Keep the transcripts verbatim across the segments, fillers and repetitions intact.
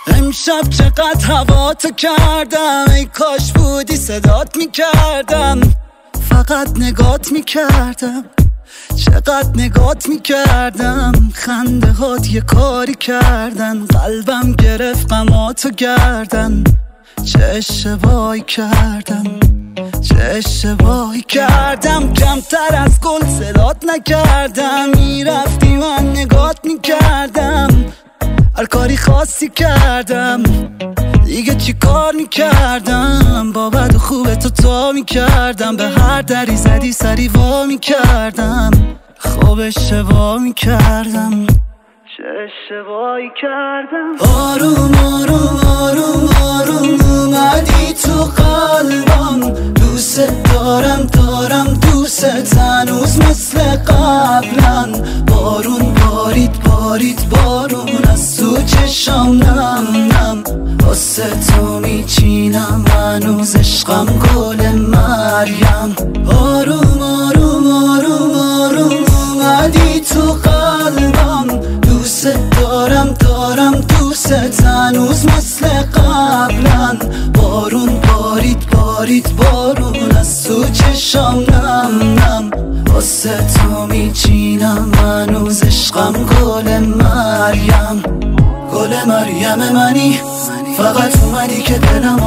امشب چقدر هوا تو کردم، ای کاش بودی صدات میکردم، فقط نگات میکردم، چقدر نگات میکردم. خنده هات یه کاری کردن، قلبم گرفت غماتو گردن. چه اشتباهی کردم، چه اشتباهی کردم. کمتر از گل صدات نکردم، میرفتی من نگات میکردم، هر کاری خاصی کردم، دیگه چی کار میکردم. با بد و خوب تو تا میکردم، به هر دری زدی سری وا میکردم. خوب اشتباه میکردم، چه اشتباهی کردم. آروم آروم آروم آروم اومدی تو قلبم، دوست دارم دارم دوست هنوز مثل قبلا. بارون بارید بارید بارون از تو چشام نم نم، واسه تو میچینم هنوز عشقم گل مریم. آروم آروم آروم آروم اومدی تو قلبم، دوست دارم دارم دوست هنوز مثل قبلا. بارون بارید بارید بارون از تو چشام نم نم، واسه تو میچینم هنوز عشقم گل مریم. گل مریم منی، فقط اومدی که دلمو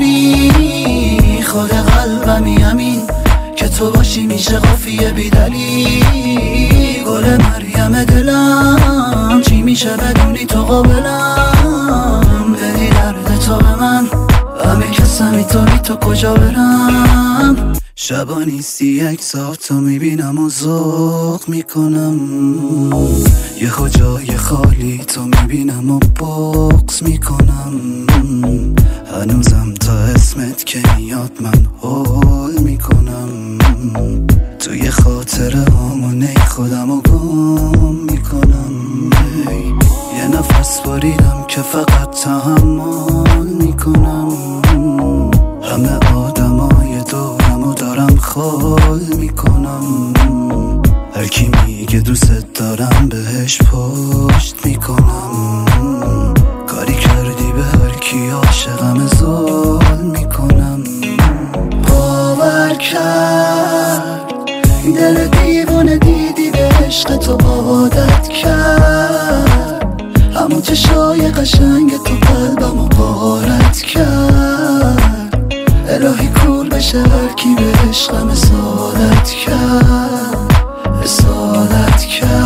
ببری. خود قلبمی همین که تو باشی میشه قافیه بیدلی. گل مریم دلم چی میشه بدونی تو قابلم، بدی درد تو به من، همه کسمی تو بی تو کجا برم. شبا نیستی یک ساعت تو میبینم و ذوق میکنم، یه جای خالی تو میبینم و بغض میکنم. هنوزم تا اسمت که میاد من هول میکنم، توی خاطره همونه خودم و گم میکنم. یه نفس باریدم که فقط تحمل میکنم، همه آدمای دورمو دارم خال میکنم. هر کی میگه دوست دارم بهش پشت میکنم، کاری کردی به هر کی عاشقم ظلم میکنم. باور کرد این دل دیوونه دیدی به عشق تو عادت کرد، همون چشای قشنگ تو قلبمو غارت کرد. الهی کول بشه هر کی به عشقم اصالت کرد، اصالت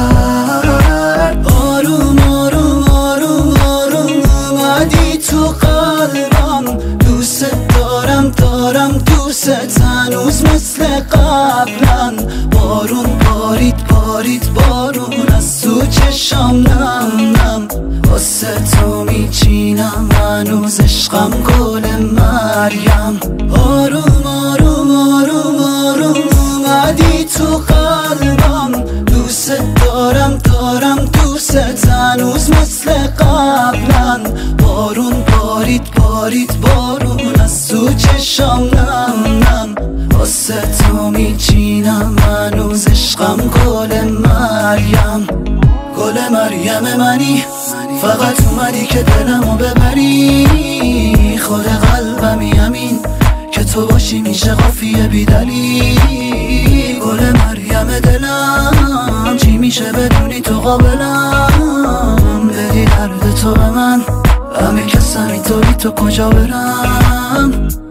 کرد. آروم آروم آروم آروم اومدی تو قلبم، دوست دارم دارم دوست هنوز مثل قبلا. بارون بارید بارید بارون از تو چشام نم نم، واسه تو میچینم هنوز عشقم گل مریم. آروم آروم آروم آروم اومدی تو قلبم، دوست دارم دارم دوست هنوز مثل قبلا. بارون بارید بارید بارون از تو چشام نم نم، واسه تو میچینم هنوز عشقم گل مریم. گل مریم منی، فقط اومدی که دلمو ببری. خود قلبمی همین که تو باشی میشه قافیه بیدلی. گل مریم دلم چی میشه بدونی تو قابلم، بدی درد تو به من، همه کسمی تو بی تو کجا برم.